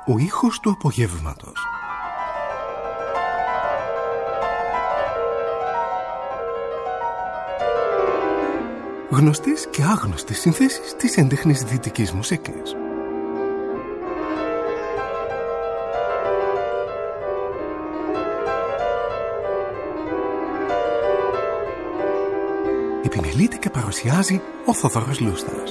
Ο ήχος του απογεύματος. Γνωστές και άγνωστες συνθέσεις της έντεχνης δυτικής μουσικής. Επιμελείται και παρουσιάζει ο Θοδωρός Λούστας.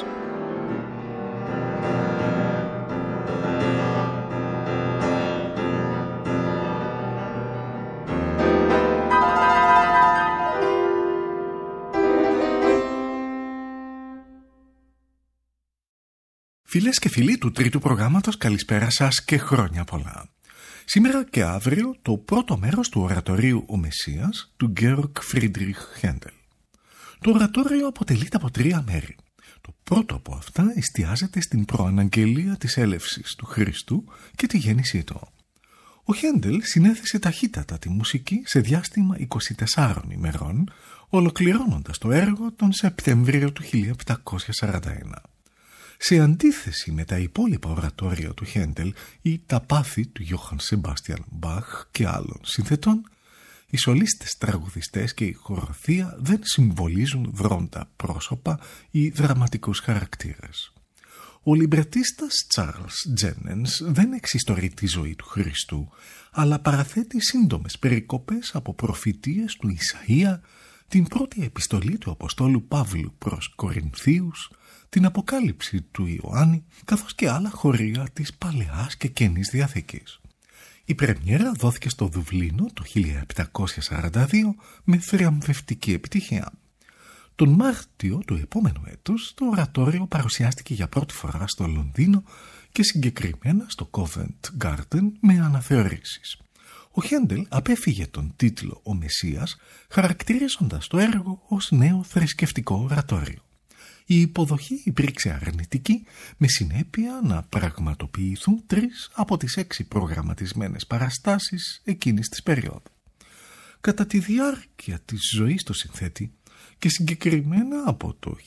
Φίλες και φίλοι του τρίτου προγράμματος, καλησπέρα σας και χρόνια πολλά. Σήμερα και αύριο το πρώτο μέρος του ορατορίου «Ο Μεσσίας» του Georg Friedrich Händel. Το ορατόριο αποτελείται από 3 μέρη. Το πρώτο από αυτά εστιάζεται στην προαναγγελία της έλευσης του Χριστού και τη γέννησή του. Ο Händel συνέθεσε ταχύτατα τη μουσική σε διάστημα 24 ημερών, ολοκληρώνοντας το έργο τον Σεπτέμβριο του 1741. Σε αντίθεση με τα υπόλοιπα ορατόρια του Händel ή τα πάθη του Johann Sebastian Bach και άλλων συνθετών, οι σολίστες τραγουδιστές και η χοροθεία δεν συμβολίζουν δρόντα πρόσωπα ή δραματικούς χαρακτήρες. Ο λιμπρετίστας Charles Jennens δεν εξιστορεί τη ζωή του Χριστού, αλλά παραθέτει σύντομες περικοπές από προφητείες του Ισαΐα, την πρώτη επιστολή του Αποστόλου Παύλου προς Κορινθίους, την Αποκάλυψη του Ιωάννη, καθώς και άλλα χωρία της Παλαιάς και Καινής Διαθήκης. Η πρεμιέρα δόθηκε στο Δουβλίνο το 1742 με θριαμβευτική επιτυχία. Τον Μάρτιο του επόμενου έτους το ορατόριο παρουσιάστηκε για πρώτη φορά στο Λονδίνο και συγκεκριμένα στο Covent Garden με αναθεωρήσεις. Ο Händel απέφυγε τον τίτλο «Ο Μεσσίας», χαρακτηρίζοντας το έργο ως νέο θρησκευτικό ορατόριο. Η υποδοχή υπήρξε αρνητική, με συνέπεια να πραγματοποιηθούν 3 από τις 6 προγραμματισμένες παραστάσεις εκείνης της περίοδου. Κατά τη διάρκεια της ζωής του συνθέτη και συγκεκριμένα από το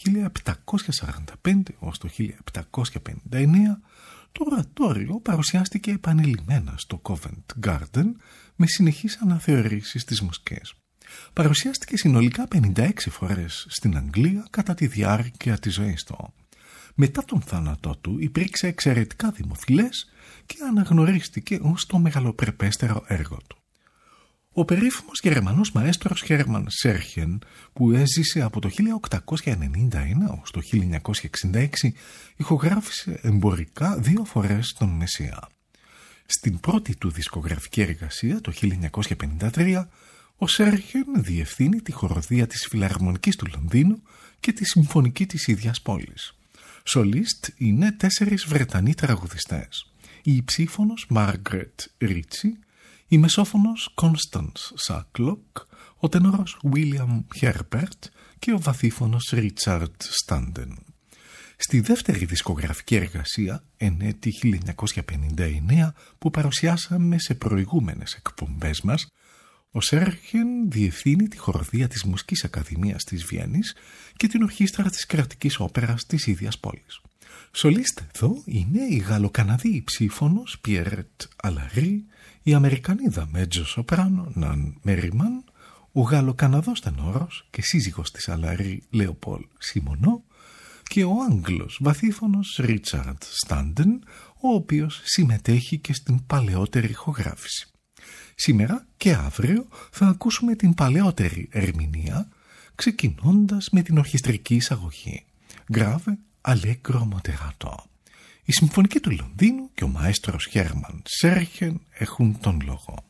1745 ως το 1759, το ορατόριο παρουσιάστηκε επανειλημμένα στο Covent Garden με συνεχείς αναθεωρήσεις της μουσικής. Παρουσιάστηκε συνολικά 56 φορές στην Αγγλία κατά τη διάρκεια της ζωής του. Μετά τον θάνατό του υπήρξε εξαιρετικά δημοφιλές και αναγνωρίστηκε ως το μεγαλοπρεπέστερο έργο του. Ο περίφημος Γερμανός μαέστρος Χέρμαν Σέρχεν, που έζησε από το 1891 ως το 1966, ηχογράφησε εμπορικά 2 φορές τον Μεσσία. Στην πρώτη του δισκογραφική εργασία, το 1953, ο Σέρχεν διευθύνει τη χοροδία της Φιλαρμονικής του Λονδίνου και τη συμφωνική της ίδιας πόλης. Σολίστ είναι 4 Βρετανοί τραγουδιστές. Η υψίφωνος Μάργρετ Ρίτσι, η μεσόφωνος Κόνσταντς Σάκλοκ, ο τενόρος Βίλιαμ Χέρπερτ και ο βαθύφωνος Ρίτσαρντ Στάντεν. Στη δεύτερη δισκογραφική εργασία, εν έτη 1959, που παρουσιάσαμε σε προηγούμενες εκπομπές μας, ο Σέρχεν διευθύνει τη χοροδία της Μουσικής Ακαδημίας της Βιέννης και την ορχήστρα της Κρατικής Όπερας της ίδιας πόλης. Σολίστ εδώ είναι η Γαλλοκαναδή υψίφωνος Πιέρετ Αλαρί, η Αμερικανίδα μέτζο σοπράνο Ναν Μέριμαν, ο Γαλλοκαναδός τενόρος και σύζυγος της Αλαρί Λέοπολ Σιμονό και ο Άγγλος βαθύφωνος Ρίτσαρντ Στάντεν, ο οποίος συμμετέχει και στην παλαιότερη ηχογράφηση. Σήμερα και αύριο θα ακούσουμε την παλαιότερη ερμηνεία, ξεκινώντας με την ορχιστρική εισαγωγή Grave Allegro Moderato. Η Συμφωνική του Λονδίνου και ο μαέστρος Χέρμαν Σέρχεν έχουν τον λόγο.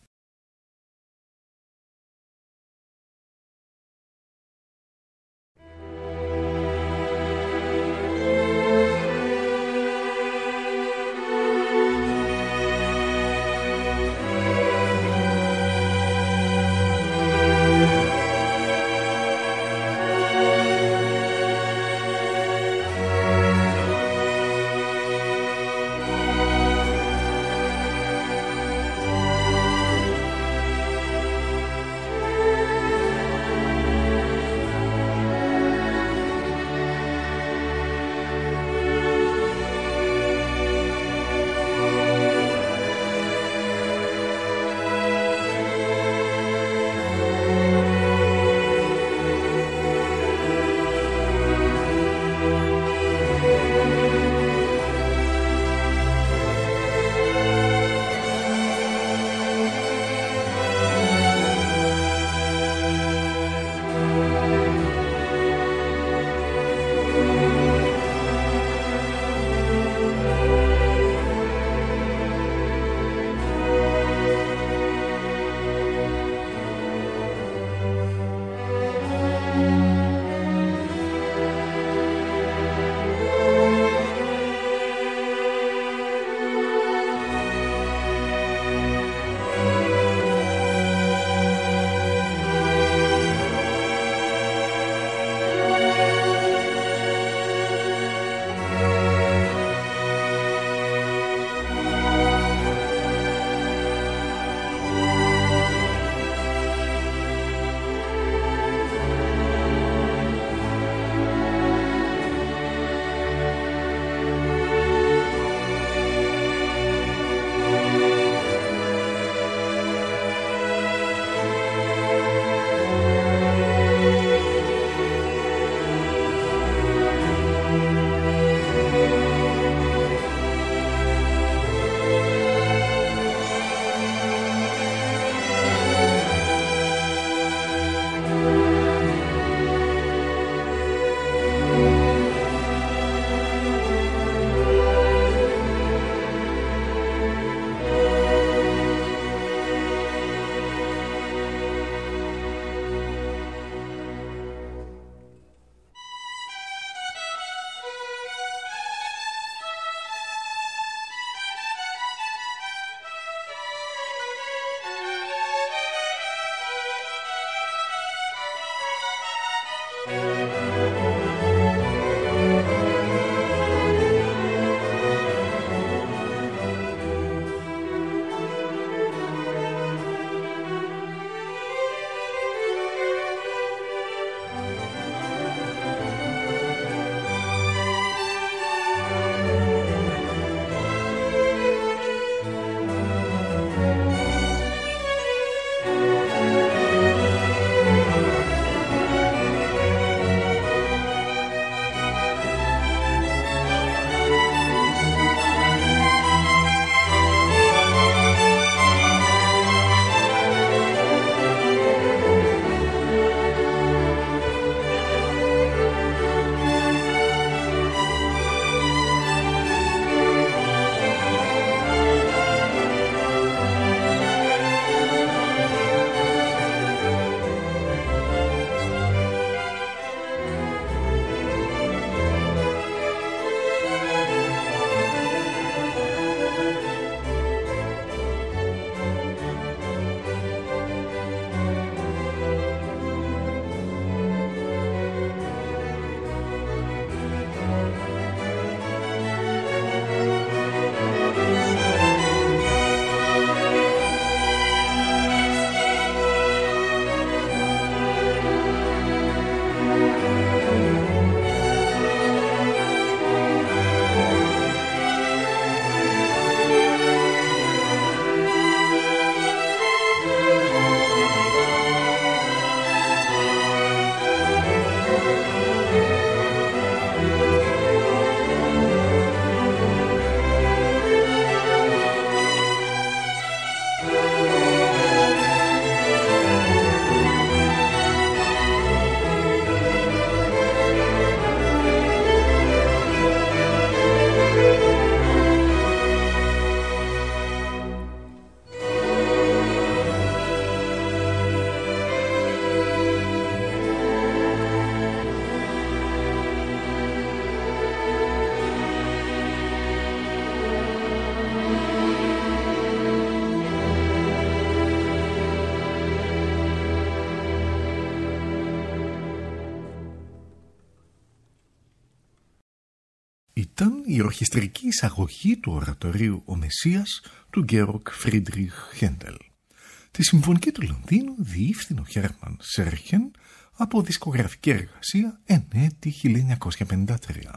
Ήταν η ορχιστρική εισαγωγή του ορατορίου «Ο Μεσσίας» του Γκέοργκ Φρίντριχ Χέντελ. Τη συμφωνική του Λονδίνου διεύθυνε ο Χέρμαν Σέρχεν από δισκογραφική εργασία εν έτη 1953.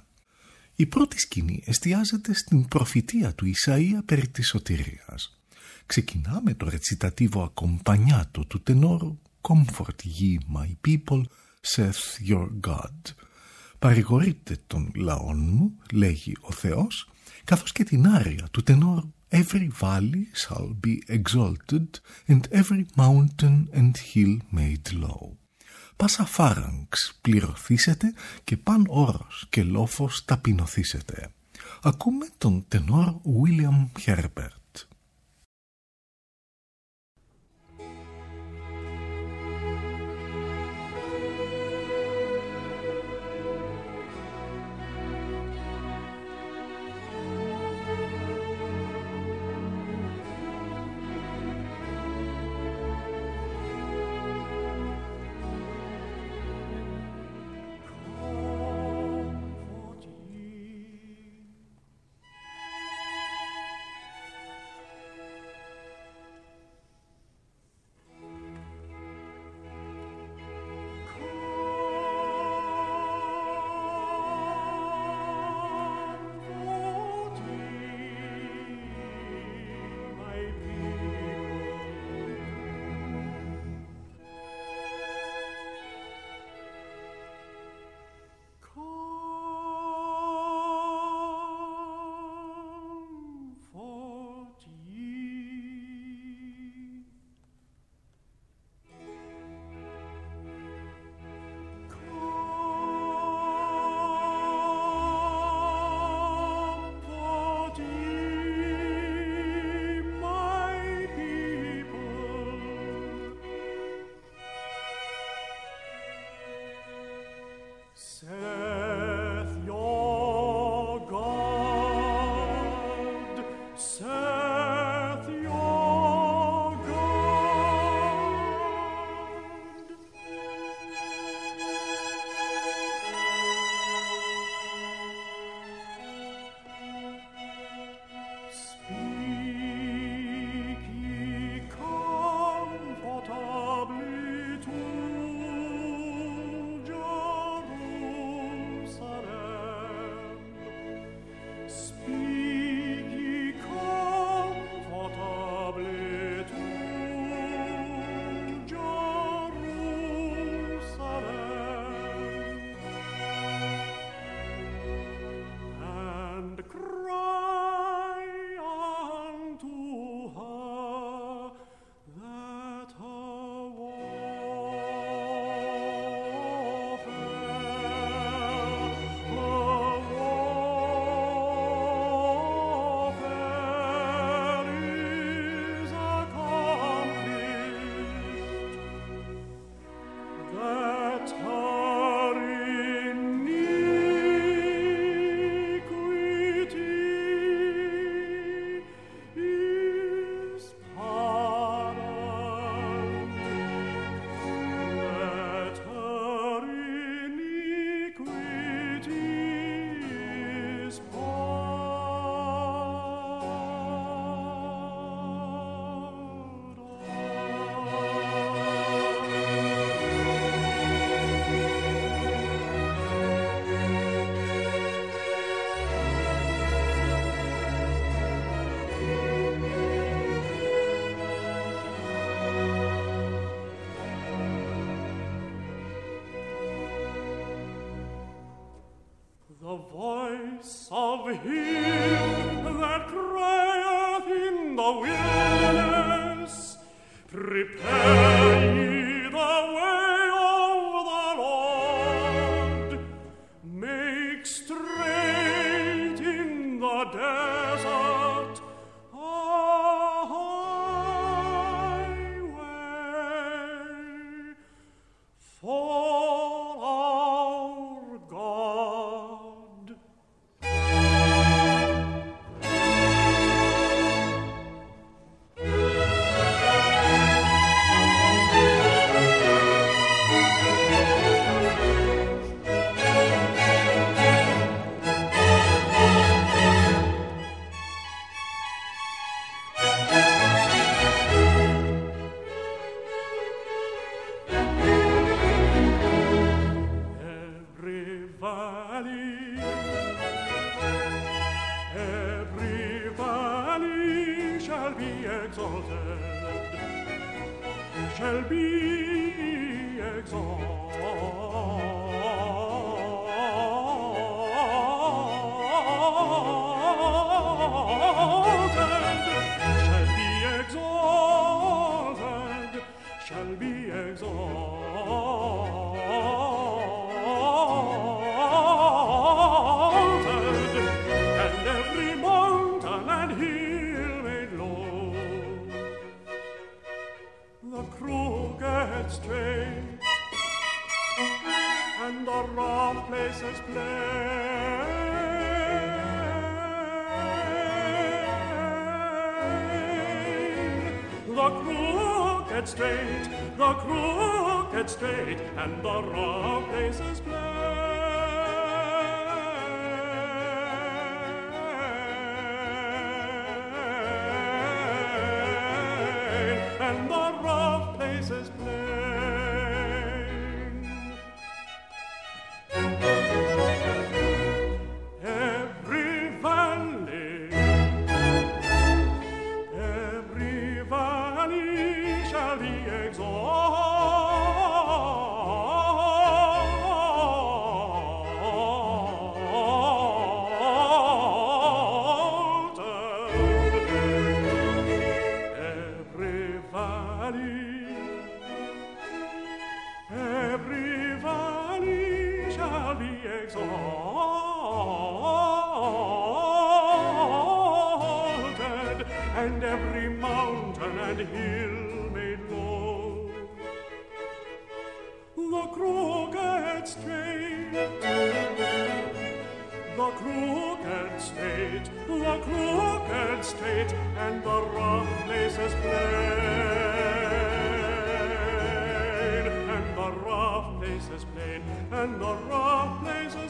Η πρώτη σκηνή εστιάζεται στην προφητεία του Ισαΐα περί της σωτηρίας. Ξεκινά με το ρετσιτατίβο ακομπανιάτο του τενόρου «Comfort ye my people, saith your God». «Παρηγορείτε των λαών μου», λέγει ο Θεός, καθώς και την άρια του τενόρου «Every valley shall be exalted and every mountain and hill made low». «Πάσα φάραγγς πληρωθήσετε και παν όρος και λόφος ταπεινωθήσετε». Ακούμε τον τενόρ William Herbert. The voice of him that crieth in the wilderness, prepare ye the way of the Lord, make straight in the desert a highway for our God. Every valley shall be exalted, and every mountain and hill made low. The crooked straight and the rough places plain. The crooked straight and the rough places plain, and the rough places plain. Every valley shall be exalted, and every mountain and hill made low. The crooked straight and the rough places plain, and the rough places plain, and the rough places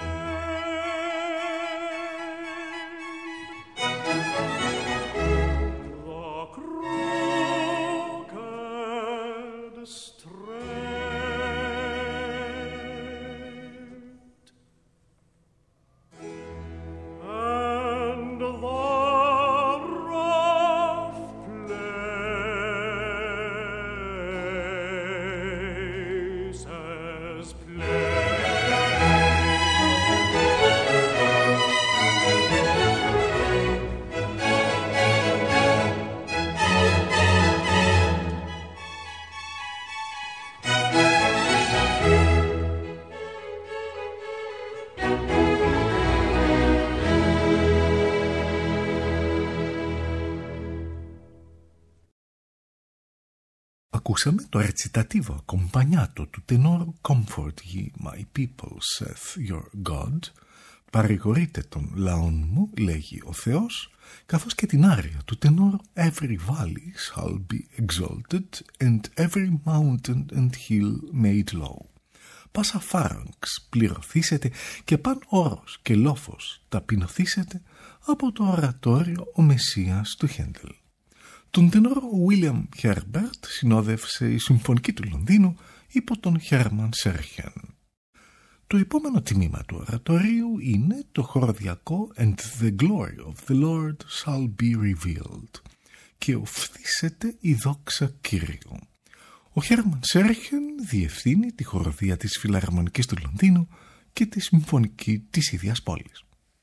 Ακούσαμε το recitativo accompagnato του τενόρου «Comfort ye my people, saith your God», «Παρηγορείτε τον λαόν μου, λέγει ο Θεός», καθώς και την άρια του τενόρου «Every valley shall be exalted and every mountain and hill made low». Πάσα φάραγγς πληρωθήσετε και παν όρος και λόφος ταπεινωθήσετε από το ορατόριο «Ο Μεσσίας» του Χέντελ. Τον τενόρο William Herbert συνόδευσε η Συμφωνική του Λονδίνου υπό τον Hermann Serchen. Το επόμενο τμήμα του ορατορίου είναι το χοροδιακό «And the glory of the Lord shall be revealed» και οφθήσεται η δόξα Κύριου. Ο Hermann Serchen διευθύνει τη χοροδία της Φιλαρμονικής του Λονδίνου και τη συμφωνική της ίδιας πόλης.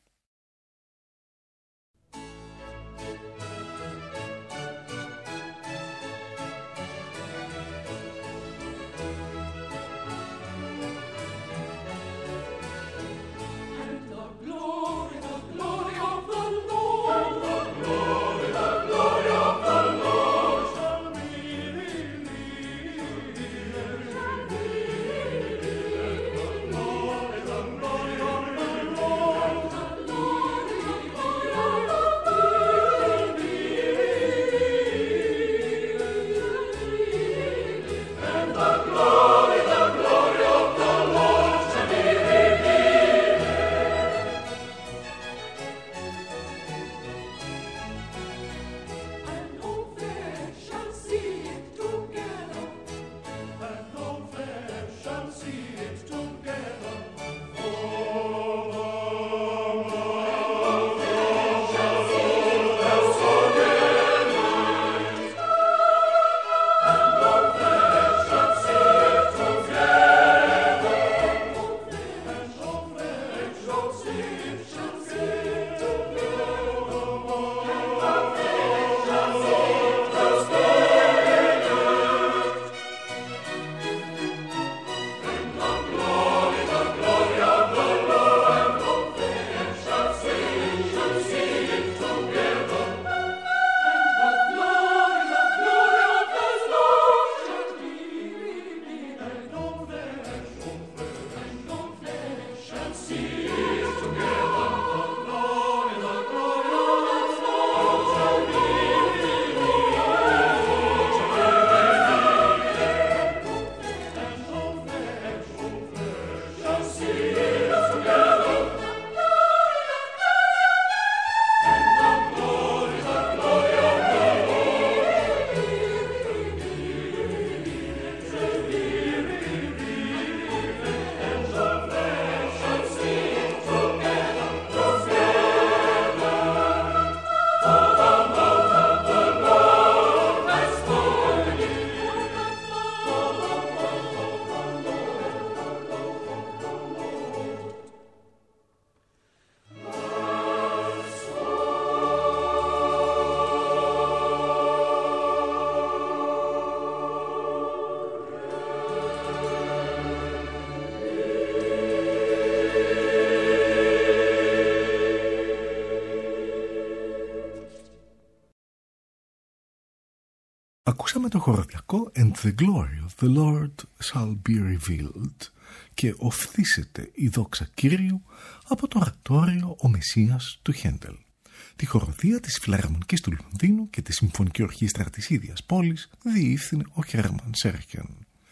Ακούσαμε το χοροδιακό «And the glory of the Lord shall be revealed» και «Οφθήσεται η δόξα Κύριου» από το ορατόριο «Ο Μεσσίας» του Χέντελ. Τη χοροδία της Φιλαρμονικής του Λονδίνου και τη Συμφωνική Ορχήστρα της ίδιας πόλης διεύθυνε ο Χέρμαν Σέρχεν.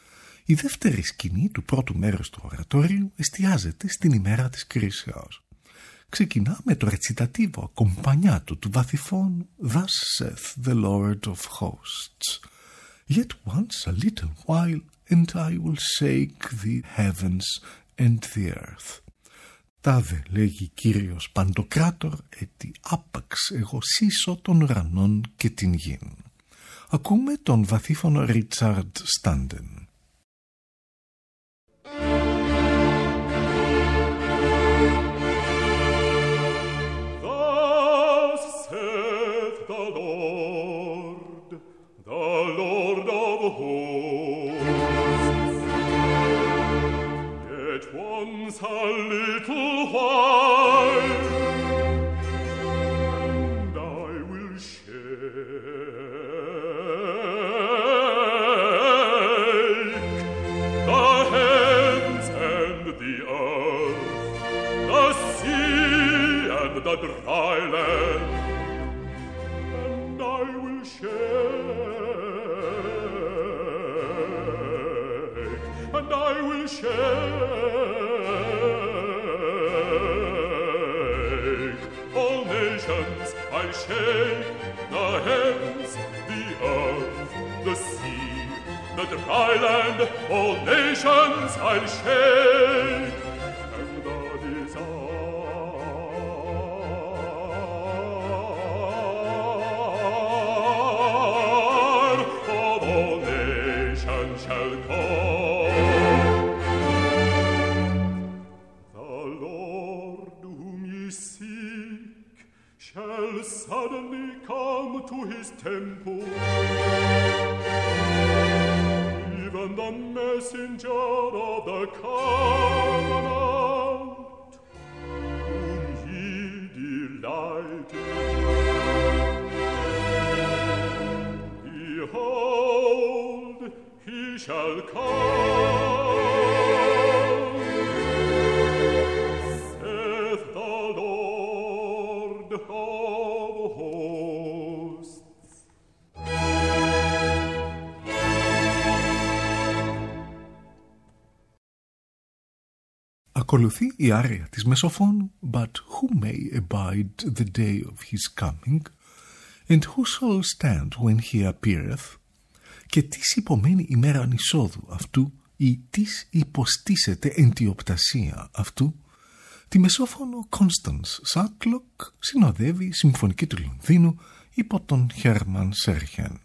Η δεύτερη σκηνή του πρώτου μέρους του ορατόριου εστιάζεται στην ημέρα της κρίσεως. Ξεκινά με το ρετσιτατίβο ακομπανιάτο του βαθυφών «Thus saith the Lord of hosts. Yet once a little while and I will shake the heavens and the earth. Τάδε λέγει Κύριος Παντοκράτορ, ετι άπαξ εγώ σύσω των ουρανών και την γην». Ακούμε τον βαθύφωνο Ρίτσαρντ Στάντεν. A little while, and I will shake the heavens and the earth, the sea and the dry land, and I will shake, and I will shake. I'll shake the heavens, the earth, the sea, the dry land, all nations I'll shake, and the desire of all nations shall come. shall suddenly come to his temple. Even the messenger of the covenant, whom he delighted. Behold, he shall come, saith the Lord of hosts. Ακολουθεί η άρια της Μεσοφώνου «But who may abide the day of his coming, and who shall stand when he appeareth», και τις υπομένει η μέρα ανεισόδου αυτού ή τις υποστήσεται εν τη οπτασία αυτού. Τη Μεσόφωνο Constance Σάτλοκ συνοδεύει η Συμφωνική του Λονδίνου υπό τον Χέρμαν Σέρχεν.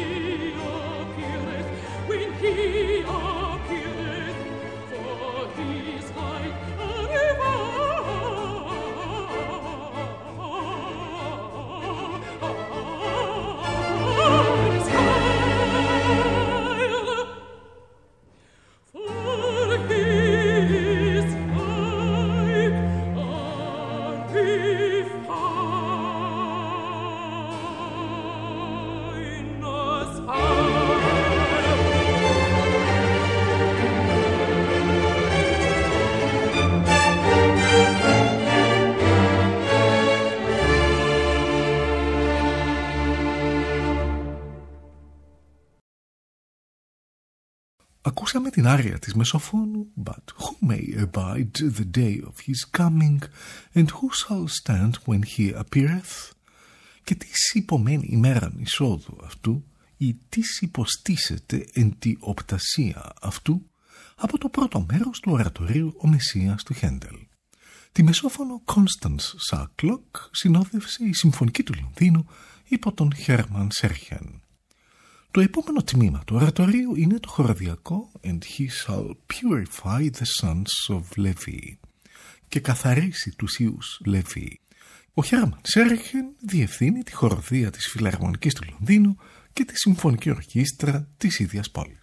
For he Ακούσαμε την άρια της Μεσοφόνου «But who may abide the day of his coming, and who shall stand when he appeareth?» Και τις υπομένει ημέραν εισόδου αυτού, ή τις υποστήσεται εν τη οπτασία αυτού, από το πρώτο μέρος του ορατορίου «Ο Μεσσίας» του Χέντελ. Τη Μεσόφωνο Constance Sachlock συνόδευσε η Συμφωνική του Λονδίνου υπό τον Χέρμαν Σέρχεν. Το επόμενο τμήμα του ορατορίου είναι το χοροδιακό «And he shall purify the sons of Levi» και καθαρίσει τους ιούς Λεβί. Ο Χέρμαν Σέρχεν διευθύνει τη χοροδία της Φιλαρμονικής του Λονδίνου και τη Συμφωνική Ορχήστρα της ίδιας πόλης.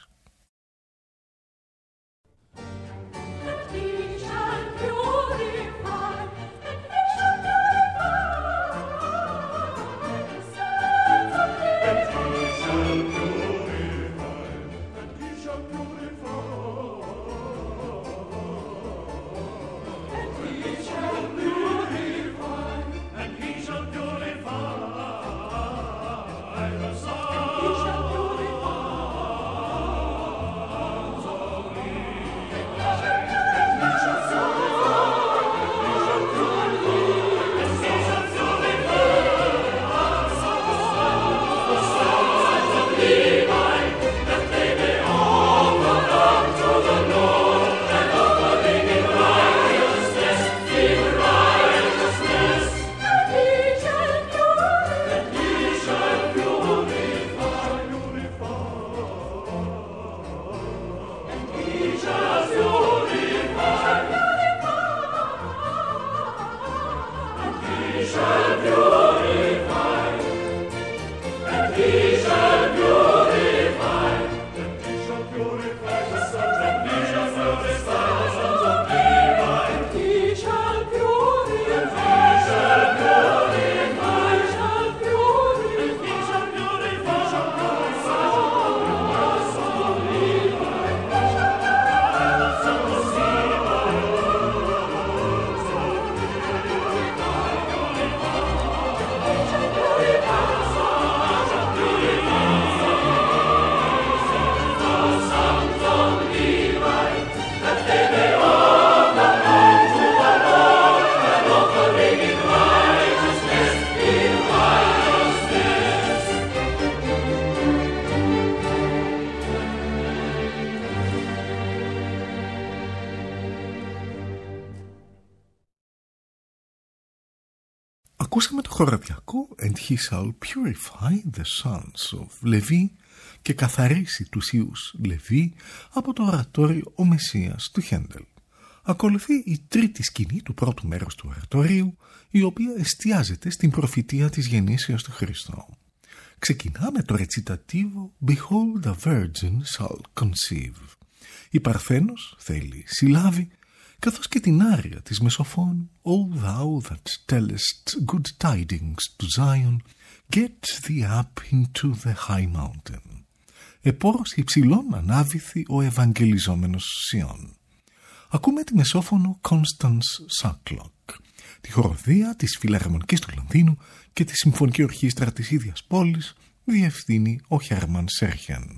Ακούσαμε το χοροδιακό «And he shall purify the sons of Levi» και καθαρίσει τους ιούς Λεβί από το ορατόριο «Ο Μεσσίας» του Χέντελ. Ακολουθεί η τρίτη σκηνή του πρώτου μέρους του ορατορίου, η οποία εστιάζεται στην προφητεία της γεννήσεως του Χριστού. Ξεκινά με το ρετσιτατίβο «Behold a virgin shall conceive». Η Παρθένος θέλει συλλάβει, καθώς και την άρια της Μεσοφών «O thou that tellest good tidings to Zion, get thee up into the high mountain». Επόρος υψηλών ανάβηθη ο Ευαγγελιζόμενος Σιών. Ακούμε τη Μεσόφωνο Constance Sachlock, τη χοροδία της Φιλαρμονικής του Λονδίνου και τη Συμφωνική Ορχήστρα της ίδιας πόλης διευθύνει ο Χέρμαν Σέρχεν.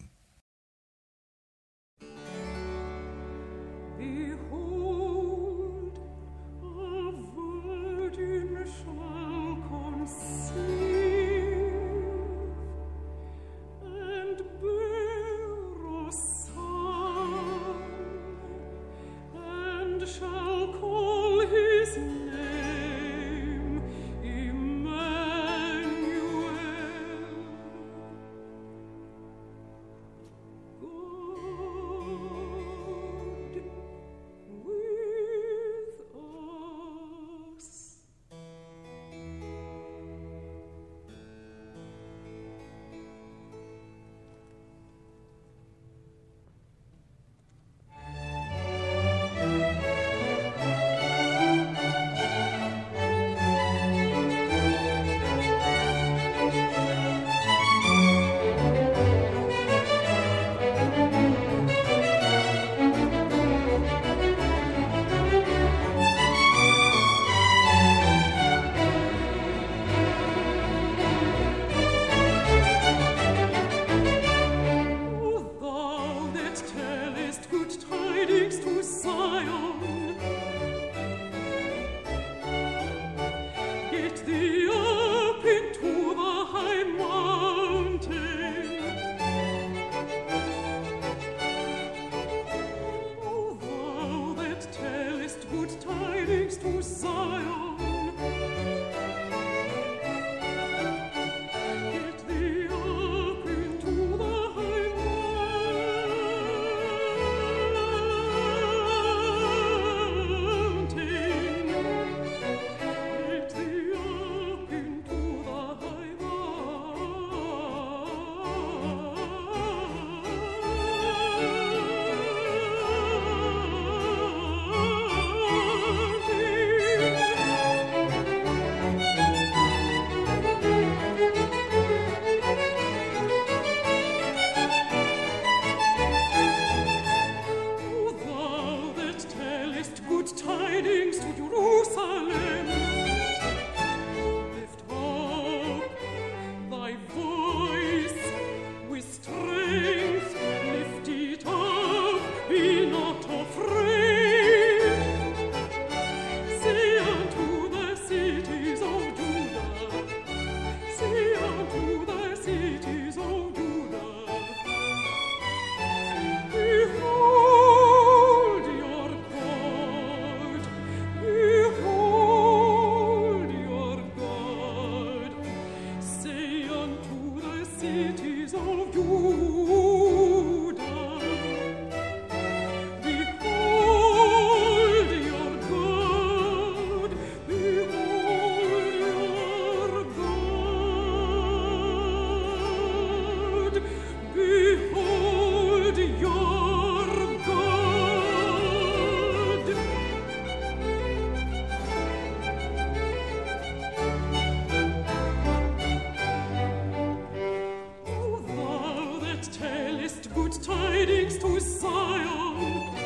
good tidings to Zion.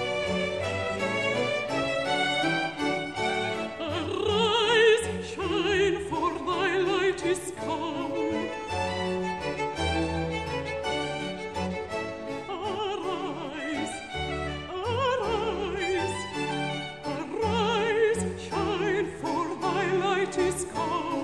Arise, shine, for thy light is come. Arise, arise, arise, shine, for thy light is come.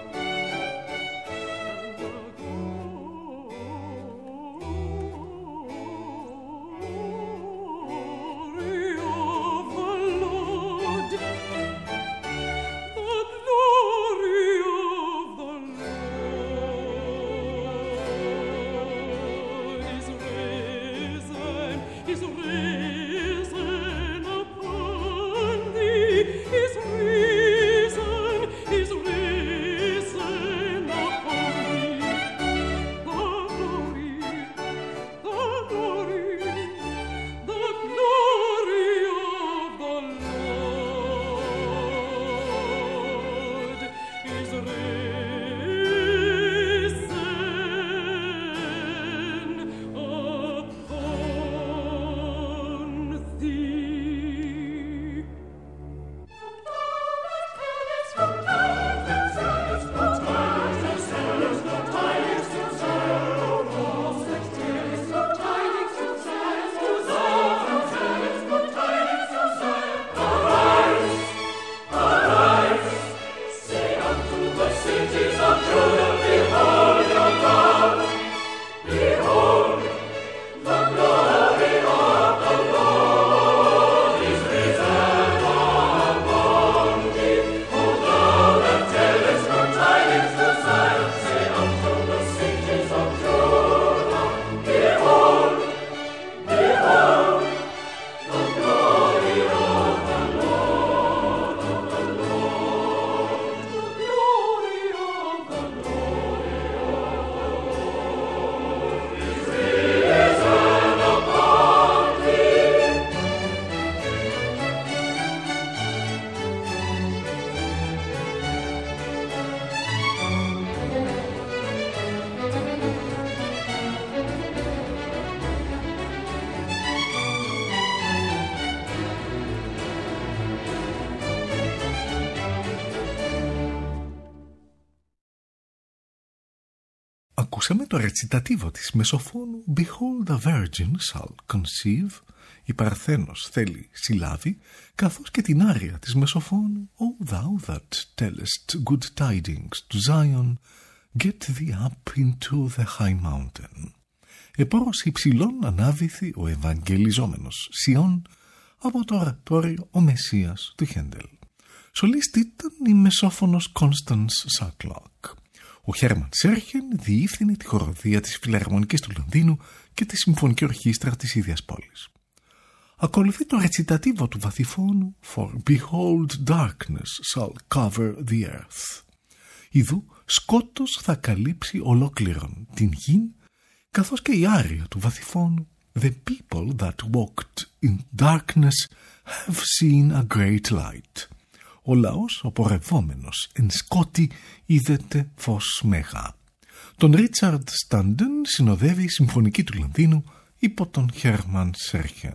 Ακούσαμε το ρετσιτατίβο της μεσοφώνου «Behold the virgin shall conceive», η Παρθένος θέλει συλλάβει, καθώς και την άρια της μεσοφώνου «O thou that tellest good tidings to Zion, get thee up into the high mountain». Επόρος υψηλών ανάβηθη ο ευαγγελιζόμενος Σιών από το ορατόριο «Ο Μεσσίας» του Χέντελ. Σολίστη ήταν η μεσόφωνος Κόνστανς Σάκλοκ. Ο Χέρμαν Σέρχεν διεύθυνε τη χοροδία της Φιλαρμονικής του Λονδίνου και τη Συμφωνική Ορχήστρα της ίδιας πόλης. Ακολουθεί το ρετσιτατίβο του βαθυφώνου «For behold darkness shall cover the earth». Ιδού σκότος θα καλύψει ολόκληρον την γην, καθώς και η άρια του βαθυφώνου «The people that walked in darkness have seen a great light». Ο λαός, ο πορευόμενος εν σκότη, είδεται φως μέγα. Τον Ρίτσαρντ Στάντεν συνοδεύει η Συμφωνική του Λονδίνου υπό τον Χέρμαν Σέρχεν.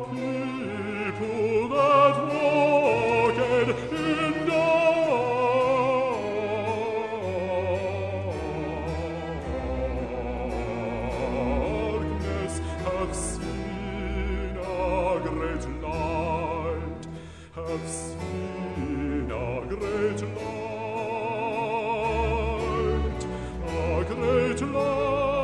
people that walked in darkness have seen a great light, have seen a great light, a great light.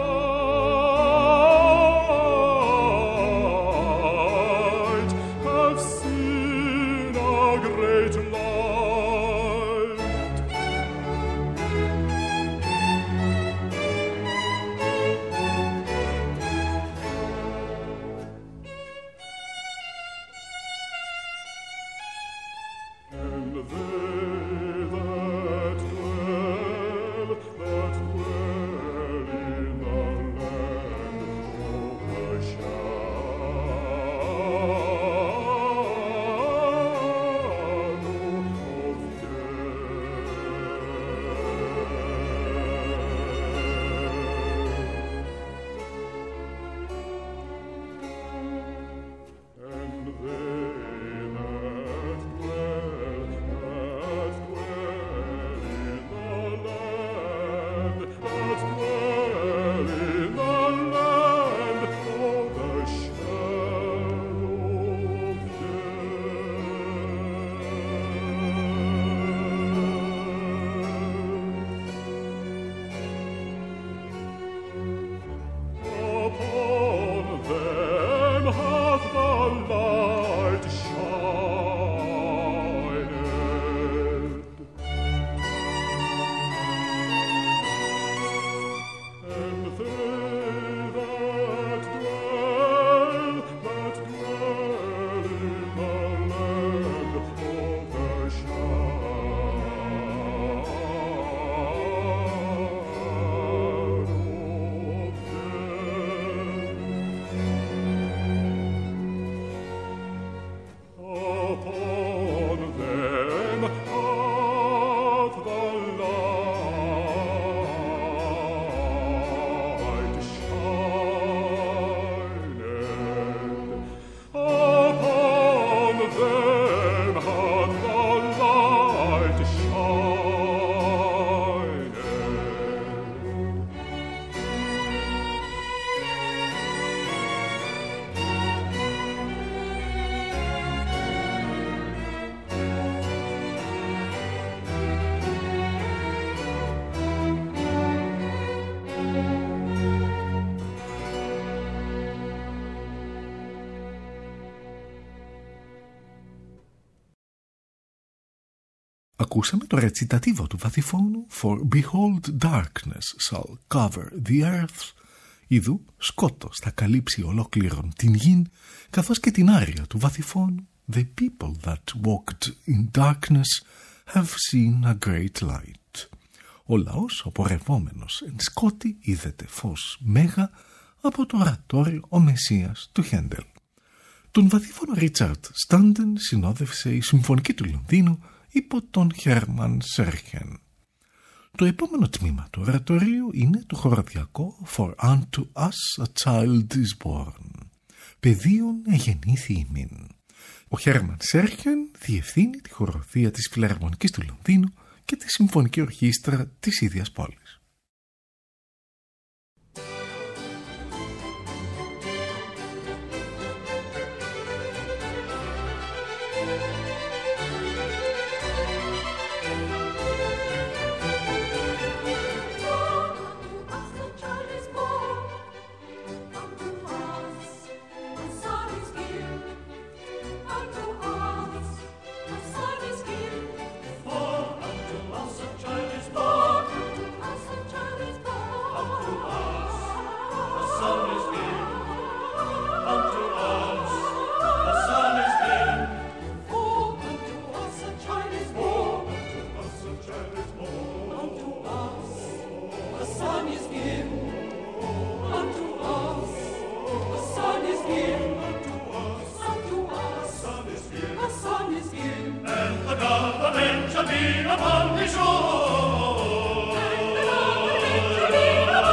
Ακούσαμε το ρετσιτατίβο του βαθυφώνου For behold darkness shall cover the earth. Ιδού σκότος θα καλύψει ολόκληρον την γην, καθώς και την άρια του βαθυφώνου The people that walked in darkness have seen a great light. Ο λαός, ο πορευόμενος εν σκότη, είδεται φως μέγα από το ορατόριο «Ο Μεσσίας» του Χέντελ. Τον βαθύφωνο Ρίτσαρντ Στάντεν συνόδευσε η Συμφωνική του Λονδίνου υπό τον Χέρμαν Σέρχεν. Το επόμενο τμήμα του ορατορίου είναι το χοροδιακό For unto us a child is born. Παιδίον εγεννήθη ημίν. Ο Χέρμαν Σέρχεν διευθύνει τη χοροδία της Φιλαρμονικής του Λονδίνου και τη Συμφωνική Ορχήστρα της ίδιας πόλης.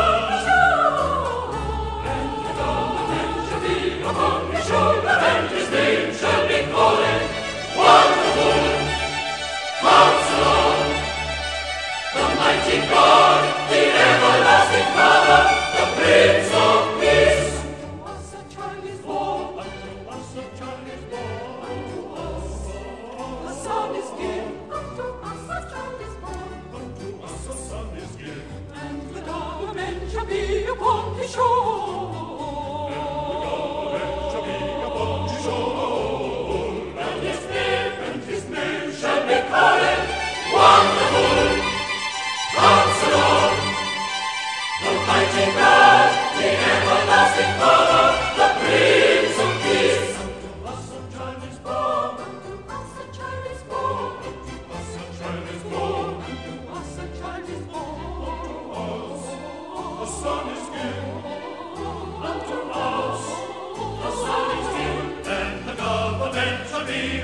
Upon his shoulder and his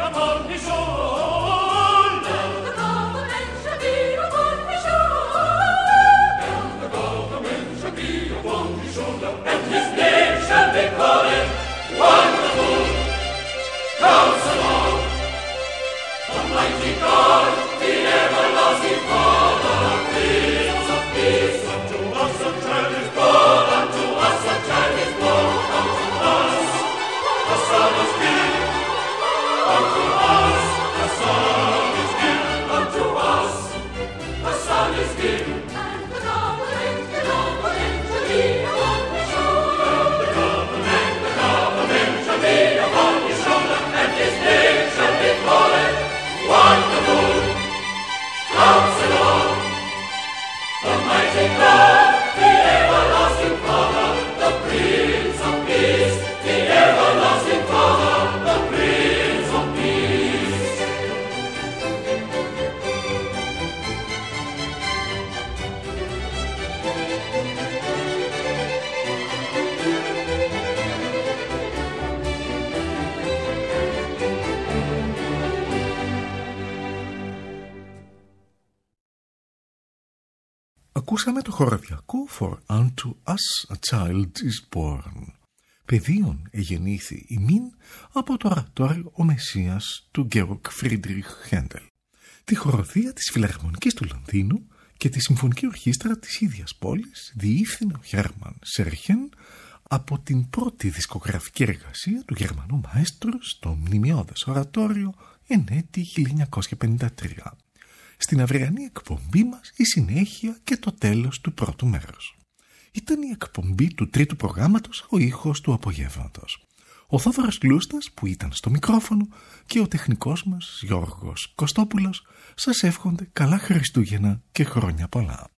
Ακούσαμε το χοροδιακό For unto us a child is born. Παιδίον εγεννήθη ημίν από το ορατόριο «Ο Μεσσίας» του Γκέοργκ Φρίντριχ Χέντελ, τη χοροδία της Φιλαρμονικής του Λονδίνου και τη Συμφωνική Ορχήστρα της ίδιας πόλης διεύθυνε ο Χέρμαν Σέρχεν από την πρώτη δισκογραφική εργασία του Γερμανού μαέστρου στο μνημειώδες ορατόριο εν έτη 1953. Στην αυριανή εκπομπή μας η συνέχεια και το τέλος του πρώτου μέρους. Ήταν η εκπομπή του τρίτου προγράμματος «Ο ήχος του απογεύματος». Ο Θόδωρος Λούστας που ήταν στο μικρόφωνο και ο τεχνικός μας Γιώργος Κωστόπουλος σας εύχονται καλά Χριστούγεννα και χρόνια πολλά.